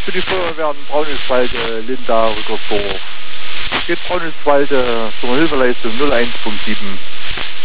für die Feuerwehren Braunschweig, Linda, Rückersdorf. Geht Braunschweig zur Hilfeleistung 01.7.